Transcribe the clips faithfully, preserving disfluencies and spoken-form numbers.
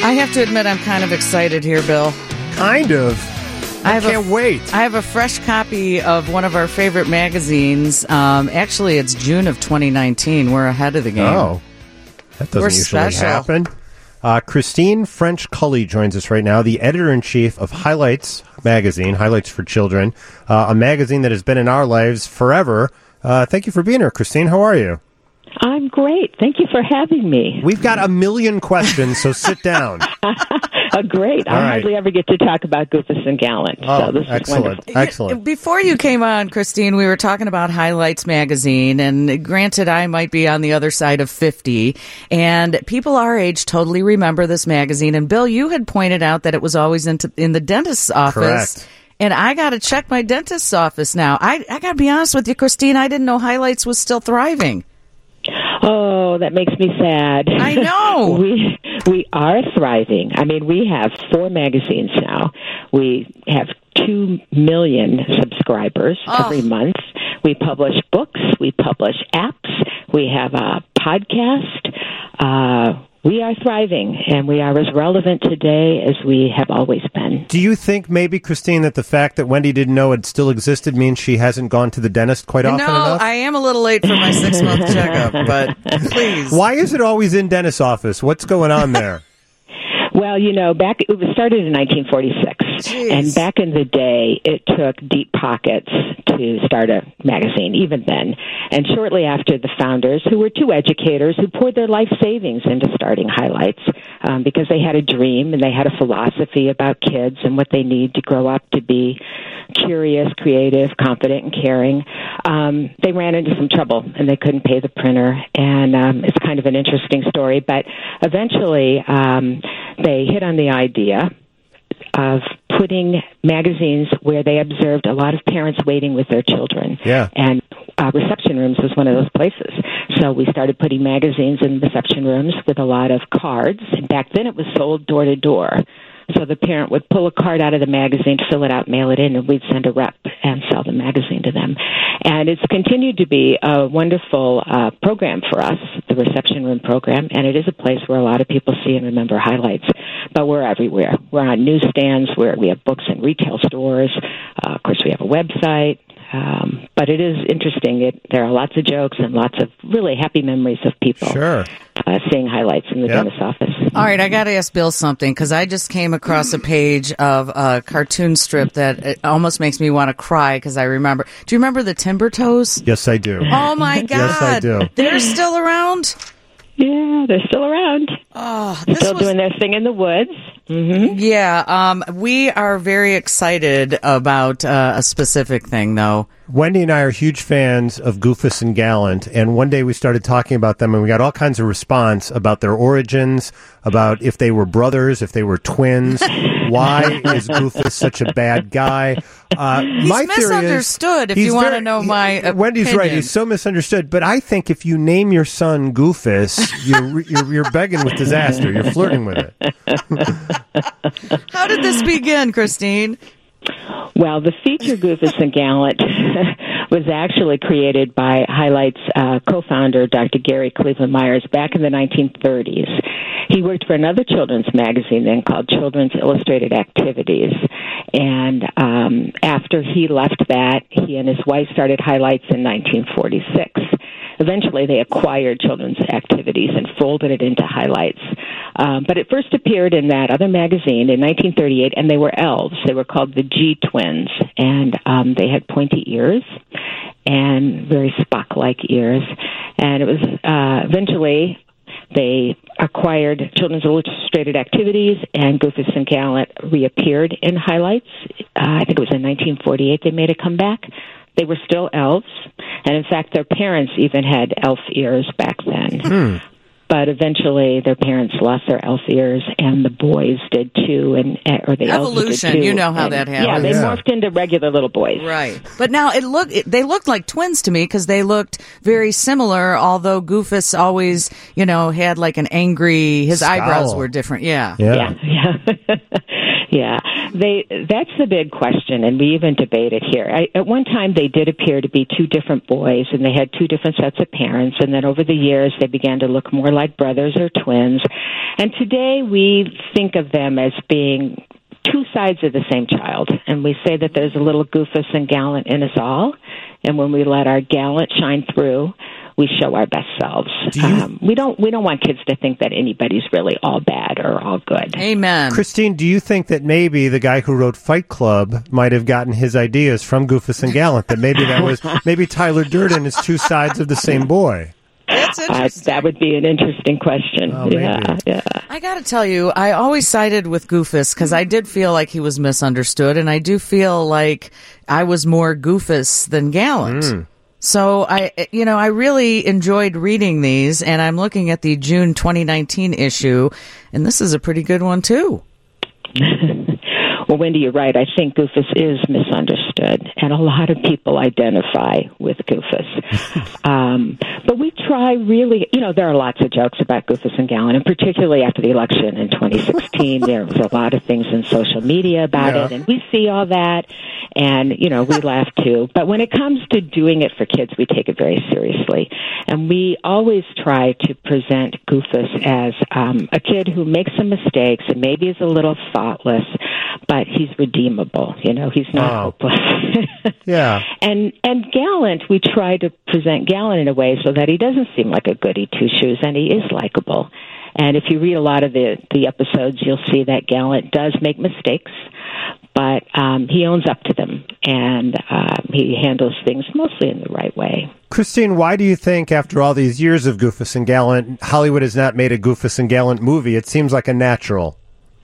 I have to admit I'm kind of excited here, Bill. Kind of. I, I can't a, wait. I have a fresh copy of one of our favorite magazines. Um, actually, it's June of twenty nineteen. We're ahead of the game. Oh, that doesn't We're usually special. happen. Uh, Christine French-Cully joins us right now, the editor-in-chief of Highlights magazine, Highlights for Children, uh, a magazine that has been in our lives forever. Uh, thank you for being here, Christine. How are you? I'm great. Thank you for having me. We've got a million questions, so sit down. Oh, great. All I right. hardly ever get to talk about Goofus and Gallant. Oh, so this excellent. is wonderful. Excellent. Before you came on, Christine, we were talking about Highlights magazine, and granted, I might be on the other side of fifty, and people our age totally remember this magazine. And Bill, you had pointed out that it was always into, in the dentist's office. Correct. And I got to check my dentist's office now. I, I got to be honest with you, Christine, I didn't know Highlights was still thriving. Oh, that makes me sad. I know. we we are thriving. I mean, we have four magazines now. We have two million subscribers Oh. every month. We publish books. We publish apps. We have a podcast. Uh, we are thriving, and we are as relevant today as we have always been. Do you think maybe, Christine, that the fact that Wendy didn't know it still existed means she hasn't gone to the dentist quite often no, enough? I am a little late for my six-month checkup, but please. Why is it always in dentist's office? What's going on there? Well, you know, back it was started in nineteen forty-six, Jeez. and back in the day, it took deep pockets to start a magazine, even then. And shortly after, the founders, who were two educators, who poured their life savings into starting Highlights um, because they had a dream and they had a philosophy about kids and what they need to grow up to be curious, creative, confident, and caring. Um, they ran into some trouble, and they couldn't pay the printer, and um, it's kind of an interesting story. But eventually, um, they hit on the idea of putting magazines where they observed a lot of parents waiting with their children. Yeah. And uh, reception rooms was one of those places. So we started putting magazines in reception rooms with a lot of cards. And back then it was sold door to door. So the parent would pull a card out of the magazine, fill it out, mail it in, and we'd send a rep and sell the magazine to them. And it's continued to be a wonderful uh, program for us, the reception room program, and it is a place where a lot of people see and remember Highlights. But we're everywhere. We're on newsstands, where we have books in retail stores. Uh, of course, we have a website. Um, but it is interesting. It, there are lots of jokes and lots of really happy memories of people Sure. uh, seeing Highlights in the Yep. dentist's office. All right, I got to ask Bill something, because I just came across a page of a cartoon strip that it almost makes me want to cry, because I remember. Do you remember the Timber Toes? Yes, I do. Oh, my God. Yes, I do. They're still around? Yeah, they're still around. Oh, this Still was... doing their thing in the woods. Mm-hmm. Yeah, um, we are very excited about uh, a specific thing, though. Wendy and I are huge fans of Goofus and Gallant, and one day we started talking about them, and we got all kinds of response about their origins, about if they were brothers, if they were twins. Why is Goofus such a bad guy? Uh, He's my theory is misunderstood, if he's you want to very- know my he- Wendy's opinion. right. He's so misunderstood. But I think if you name your son Goofus, you're you're, you're begging with disaster. You're flirting with it. How did this begin, Christine? Well, the feature Goofus and Gallant was actually created by Highlights uh, co-founder Doctor Gary Cleveland Myers back in the nineteen thirties. He worked for another children's magazine then called Children's Illustrated Activities. And um, after he left that, he and his wife started Highlights in nineteen forty-six. Eventually, they acquired Children's Activities and folded it into Highlights. Um, but it first appeared in that other magazine in nineteen thirty-eight, and they were elves. They were called the G Twins, and um, they had pointy ears and very Spock-like ears. And it was uh, eventually they acquired Children's Illustrated Activities, and Goofus and Gallant reappeared in Highlights. Uh, I think it was in nineteen forty-eight they made a comeback. They were still elves, and in fact, their parents even had elf ears back then. Hmm. But eventually, their parents lost their elf ears, and the boys did too, and or the elves Evolution, did too. you know how And, that happens. Yeah, they Yeah. morphed into regular little boys. Right. But now it look it, they looked like twins to me, because they looked very similar, although Goofus always, you know, had like an angry, his Scowl. eyebrows were different. Yeah. Yeah. Yeah, yeah. Yeah, they. That's the big question, and we even debate it here. I, at one time, they did appear to be two different boys, and they had two different sets of parents, and then over the years, they began to look more like brothers or twins. And today, we think of them as being two sides of the same child, and we say that there's a little Goofus and Gallant in us all, and when we let our Gallant shine through, we show our best selves. Do you, um, we don't we don't want kids to think that anybody's really all bad or all good. Amen. Christine, do you think that maybe the guy who wrote Fight Club might have gotten his ideas from Goofus and Gallant? That maybe that was maybe Tyler Durden is two sides of the same boy. That's interesting. Uh, that would be an interesting question. Oh, yeah, yeah. I got to tell you, I always sided with Goofus because I did feel like he was misunderstood, and I do feel like I was more Goofus than Gallant. Mm. So I, you know, I really enjoyed reading these, and I'm looking at the June twenty nineteen issue, and this is a pretty good one too. Well, Wendy, you're right. I think Goofus is misunderstood, and a lot of people identify with Goofus. um, but we try really, you know, there are lots of jokes about Goofus and Gallant, and particularly after the election in twenty sixteen, there was a lot of things in social media about yeah. it, and we see all that, and, you know, we laugh too. But when it comes to doing it for kids, we take it very seriously, and we always try to present Goofus as um, a kid who makes some mistakes and maybe is a little thoughtless, but he's redeemable. You know, he's not oh. hopeless. yeah. And and Gallant, we try to present Gallant in a way so that he doesn't seem like a goody two-shoes, and he is likable. And if you read a lot of the, the episodes, you'll see that Gallant does make mistakes, but um, he owns up to them, and uh, he handles things mostly in the right way. Christine, why do you think, after all these years of Goofus and Gallant, Hollywood has not made a Goofus and Gallant movie? It seems like a natural.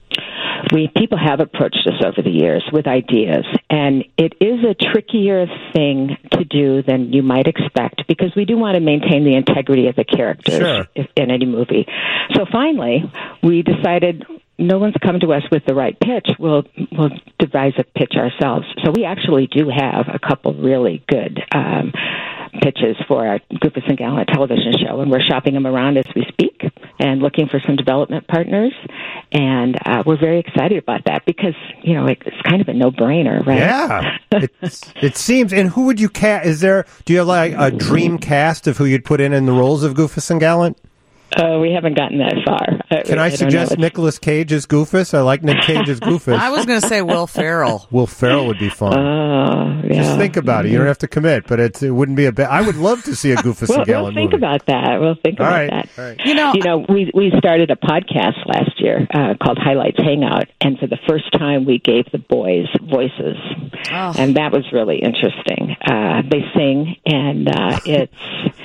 We people have approached us over the years with ideas, and it is a trickier thing to do than you might expect because we do want to maintain the integrity of the characters sure. in any movie. So finally, we decided no one's come to us with the right pitch. We'll we'll devise a pitch ourselves. So we actually do have a couple really good um, pitches for our Goofus and Gallant television show, and we're shopping them around as we speak and looking for some development partners. And uh, we're very excited about that because, you know, it's kind of a no-brainer, right? Yeah, it's, it seems. And who would you cast? Is there, do you have like a dream cast of who you'd put in in the roles of Goofus and Gallant? Uh, we haven't gotten that far. Can I, I suggest Nicolas Cage as Goofus? I like Nick Cage as Goofus. I was going to say Will Ferrell. Will Ferrell would be fun. Uh, yeah. Just think about it. You don't have to commit, but it's, it wouldn't be a bad. I would love to see a Goofus we'll, and Gallant We'll think movie. about that. We'll think All about right. that. All right. You know, you know, we we started a podcast last year uh, called Highlights Hangout, and for the first time, we gave the boys voices, oh. and that was really interesting. Uh, they sing, and uh, it's.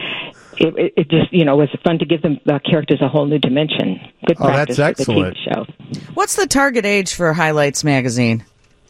It, it just, you know, was fun to give them uh, characters a whole new dimension. Good practice oh, that's excellent. For the T V show. What's the target age for Highlights magazine?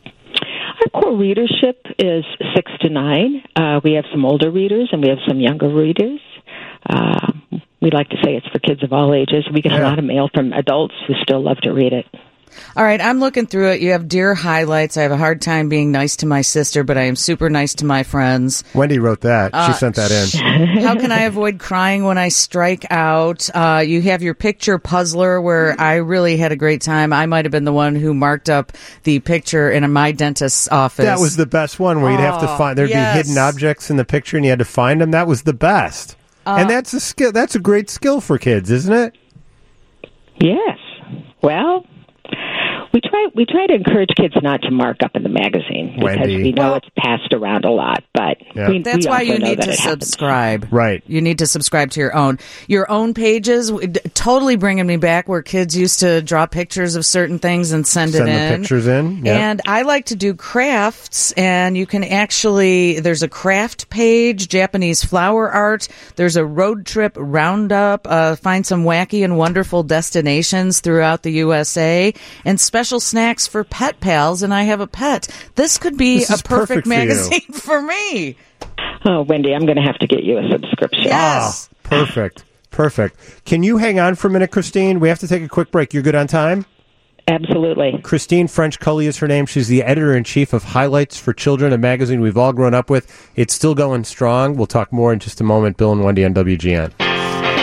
Our core readership is six to nine. Uh, we have some older readers and we have some younger readers. Uh, we like to say it's for kids of all ages. We get yeah. a lot of mail from adults who still love to read it. All right, I'm looking through it. You have Dear Highlights. I have a hard time being nice to my sister, but I am super nice to my friends. Wendy wrote that. Uh, she sent that in. How can I avoid crying when I strike out? Uh, you have your picture puzzler where I really had a great time. I might have been the one who marked up the picture in my dentist's office. That was the best one where you'd have to find, there'd yes. be hidden objects in the picture and you had to find them. That was the best. Uh, and that's a skill. That's a great skill for kids, isn't it? Yes. Well, we try we try to encourage kids not to mark up in the magazine because Wendy. we know well, it's passed around a lot. But yeah. we, that's we why you need to subscribe. Happens. Right. You need to subscribe to your own your own pages. Totally bringing me back where kids used to draw pictures of certain things and send, send it in. Send the pictures in. Yeah. And I like to do crafts, and you can actually there's a craft page, Japanese flower art. There's a road trip roundup. Uh, find some wacky and wonderful destinations throughout the U S A, and special snacks for pet pals. And I have a pet. This could be this a perfect, perfect magazine for, for me. Oh, Wendy, I'm going to have to get you a subscription. Yes. Oh, perfect. Perfect. Can you hang on for a minute, Christine? We have to take a quick break. You're good on time? Absolutely. Christine French Cully is her name. She's the editor-in-chief of Highlights for Children, a magazine we've all grown up with. It's still going strong. We'll talk more in just a moment. Bill and Wendy on W G N.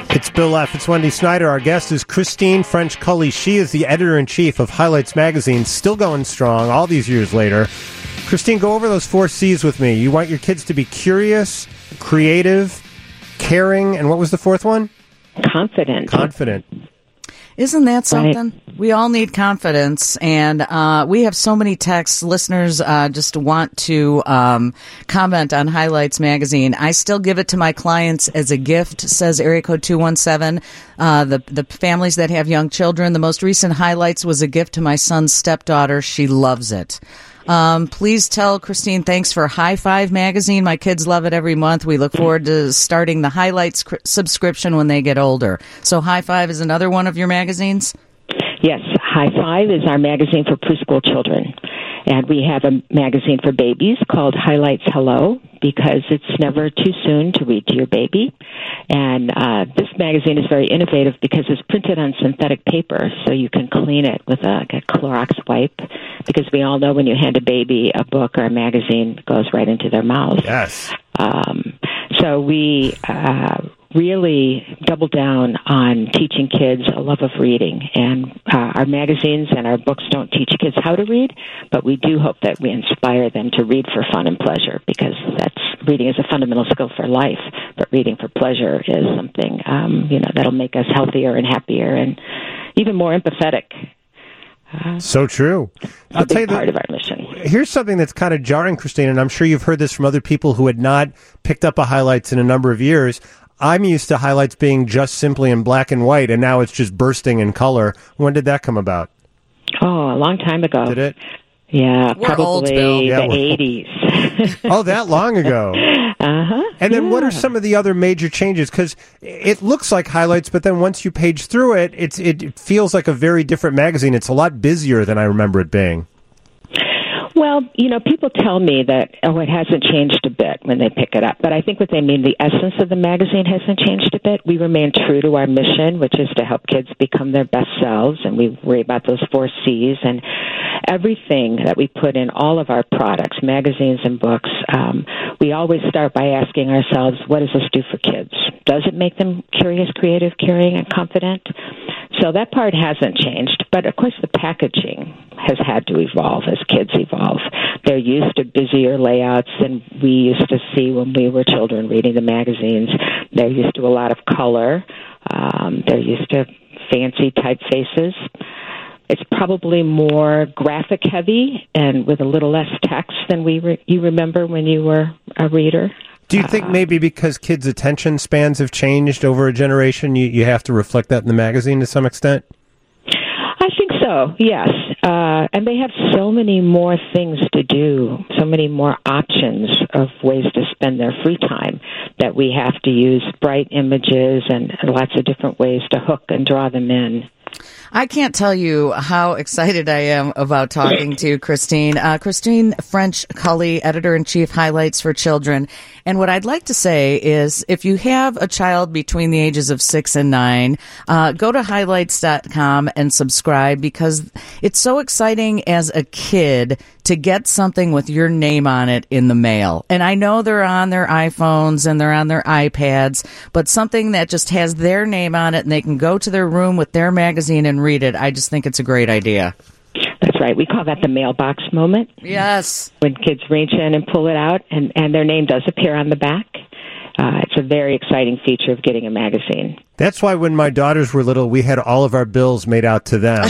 It's Bill F. It's Wendy Snyder. Our guest is Christine French Cully. She is the editor-in-chief of Highlights Magazine, still going strong all these years later. Christine, go over those four C's with me. You want your kids to be curious, creative, caring, and what was the fourth one? Confident. Confident. Isn't that something? Right. We all need confidence, and uh, we have so many texts. Listeners uh, just want to um, comment on Highlights Magazine. I still give it to my clients as a gift, says area code two one seven. Uh, the, the families that have young children. The most recent Highlights was a gift to my son's stepdaughter. She loves it. Um, please tell Christine thanks for High Five Magazine. My kids love it every month. We look forward to starting the Highlights cr- subscription when they get older. So High Five is another one of your magazines? Yes, High Five is our magazine for preschool children. And we have a magazine for babies called Highlights Hello, because it's never too soon to read to your baby. And uh, this magazine is very innovative because it's printed on synthetic paper, so you can clean it with a, like a Clorox wipe, because we all know when you hand a baby a book or a magazine, it goes right into their mouth. Yes. Um, so we uh, really double down on teaching kids a love of reading. And uh, our magazines and our books don't teach kids how to read, but we do hope that we inspire them to read for fun and pleasure, because that's reading is a fundamental skill for life, but reading for pleasure is something um, you know that'll make us healthier and happier and even more empathetic. Uh, so true. I'll tell you, part of our mission. Here's something that's kind of jarring, Christine, and I'm sure you've heard this from other people who had not picked up a Highlights in a number of years. I'm used to Highlights being just simply in black and white, and now it's just bursting in color. When did that come about? Oh, a long time ago. Did it? Yeah, we're probably old, Bill. the yeah, eighties. Oh, that long ago. Uh-huh. And then yeah. what are some of the other major changes? Because it looks like Highlights, but then once you page through it, it's it feels like a very different magazine. It's a lot busier than I remember it being. Well, you know, people tell me that, oh, it hasn't changed a bit when they pick it up. But I think what they mean, the essence of the magazine hasn't changed a bit. We remain true to our mission, which is to help kids become their best selves. And we worry about those four C's. And everything that we put in all of our products, magazines and books, um, we always start by asking ourselves, what does this do for kids? Does it make them curious, creative, caring, and confident? So that part hasn't changed. But, of course, the packaging has had to evolve as kids evolve. They're used to busier layouts than we used to see when we were children reading the magazines. They're used to a lot of color. Um, they're used to fancy typefaces. It's probably more graphic heavy and with a little less text than we re- you remember when you were a reader. Do you think maybe because kids' attention spans have changed over a generation, you, you have to reflect that in the magazine to some extent? I think so, yes. Uh, and they have so many more things to do, so many more options of ways to spend their free time, that we have to use bright images and lots of different ways to hook and draw them in. I can't tell you how excited I am about talking to Christine. Uh, Christine French Cully, Editor-in-Chief, Highlights for Children. And what I'd like to say is, if you have a child between the ages of six and nine, uh, go to highlights dot com and subscribe, because it's so exciting as a kid to get something with your name on it in the mail. And I know they're on their iPhones and they're on their iPads, but something that just has their name on it and they can go to their room with their magazine and read it. I just think it's a great idea. That's right. We call that the mailbox moment. Yes. When kids reach in and pull it out, and, and their name does appear on the back. Uh, it's a very exciting feature of getting a magazine. That's why when my daughters were little, we had all of our bills made out to them.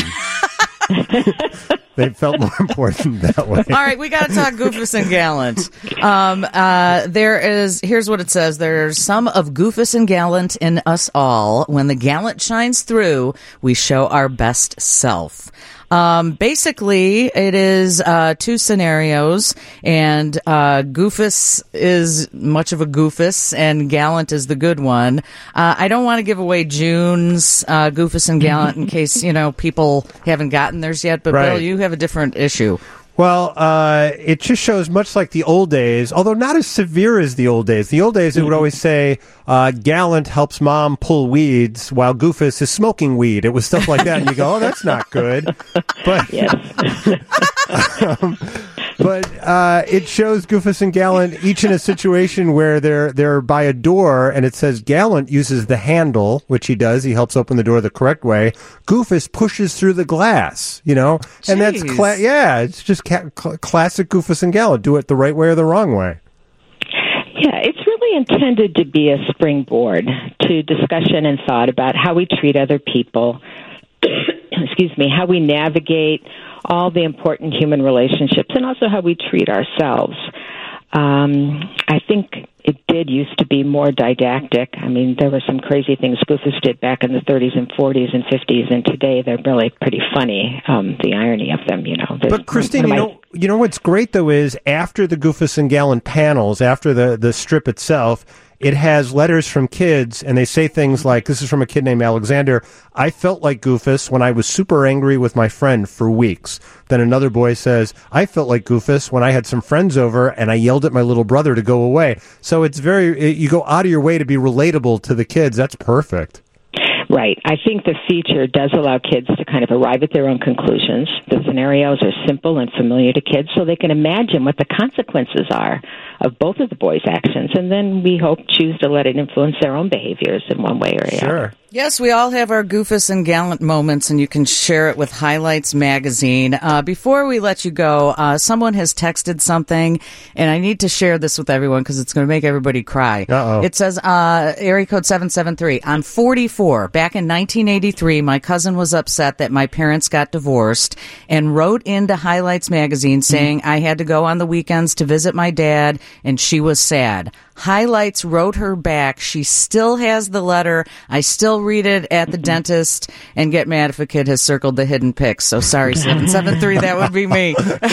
They felt more important that way. All right, we got to talk Goofus and Gallant. Um, uh, there is, here's what it says. There's some of Goofus and Gallant in us all. When the gallant shines through, we show our best self. Um, basically, it is uh, two scenarios, and uh, Goofus is much of a Goofus, and Gallant is the good one. Uh, I don't want to give away June's uh, Goofus and Gallant in case, you know, people haven't gotten theirs yet, but right. Bill, you have a different issue. Well, uh, it just shows much like the old days, although not as severe as the old days. The old days, it would always say, uh, Gallant helps mom pull weeds while Goofus is smoking weed. It was stuff like that, and you go, oh, that's not good. But, yes. um, But uh, it shows Goofus and Gallant each in a situation where they're they're by a door, and it says Gallant uses the handle, which he does. He helps open the door the correct way. Goofus pushes through the glass, you know, and that's cla- yeah, it's just ca- cl- classic Goofus and Gallant. Do it the right way or the wrong way. Yeah, it's really intended to be a springboard to discussion and thought about how we treat other people. Excuse me, how we navigate all the important human relationships, and also how we treat ourselves. Um, I think it did used to be more didactic. I mean, there were some crazy things Goofus did back in the thirties and forties and fifties, and today they're really pretty funny, um, the irony of them, you know. There's, but, Christine, you know, you know what's great, though, is after the Goofus and Gallant panels, after the, the strip itself, it has letters from kids, and they say things like, this is from a kid named Alexander, I felt like Goofus when I was super angry with my friend for weeks. Then another boy says, I felt like Goofus when I had some friends over and I yelled at my little brother to go away. So it's very, you go out of your way to be relatable to the kids. That's perfect. Right. I think the feature does allow kids to kind of arrive at their own conclusions. The scenarios are simple and familiar to kids, so they can imagine what the consequences are of both of the boys' actions, and then we hope choose to let it influence their own behaviors in one way or the sure. other. Yes, we all have our Goofus and Gallant moments, and you can share it with Highlights Magazine. Uh, before we let you go, uh, someone has texted something, and I need to share this with everyone because it's going to make everybody cry. Uh-oh. It says, uh, area code seven seven three, I'm forty-four. Back in nineteen eighty-three, my cousin was upset that my parents got divorced and wrote into Highlights Magazine saying mm. I had to go on the weekends to visit my dad, and she was sad. Highlights wrote her back. She still has the letter. I still read it at the dentist and get mad if a kid has circled the hidden pics. So sorry, seven seven three, that would be me.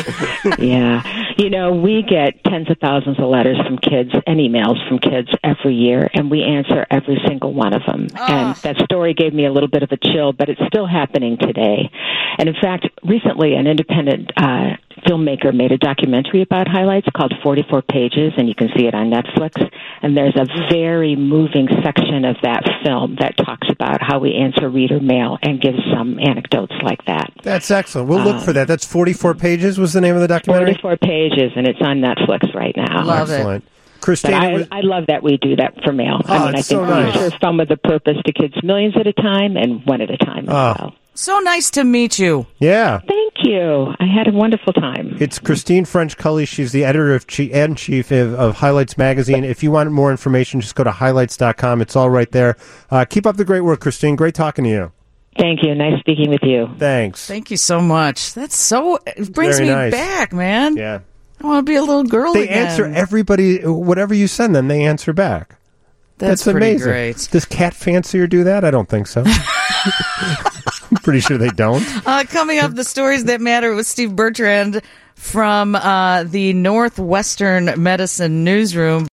Yeah. You know, we get tens of thousands of letters from kids and emails from kids every year, and we answer every single one of them. Oh. And that story gave me a little bit of a chill, but it's still happening today. And in fact, recently an independent uh, filmmaker made a documentary about Highlights called forty-four pages, and you can see it on Netflix. And there's a very moving section of that film that talks about how we answer reader mail and gives some anecdotes like that. That's excellent. We'll look um, for that. That's forty-four pages was the name of the documentary? forty-four pages, and it's on Netflix right now. Love excellent. it. Christine, I, was... I love that we do that for mail. Oh, I mean, I think so we nice. serve fun with a purpose to kids millions at a time and one at a time as oh. well. So nice to meet you. Yeah. Thank you. I had a wonderful time. It's Christine French-Cully. She's the editor-in-chief of, of Highlights Magazine. If you want more information, just go to highlights dot com. It's all right there. Uh, keep up the great work, Christine. Great talking to you. Thank you. Nice speaking with you. Thanks. Thank you so much. That's so, it brings Very me nice. back, man. Yeah. I want to be a little girl They again. answer everybody, whatever you send them, they answer back. That's, That's pretty amazing. great. Does Cat Fancier do that? I don't think so. I'm pretty sure they don't. Uh, coming up, the stories that matter with Steve Bertrand from uh, the Northwestern Medicine Newsroom.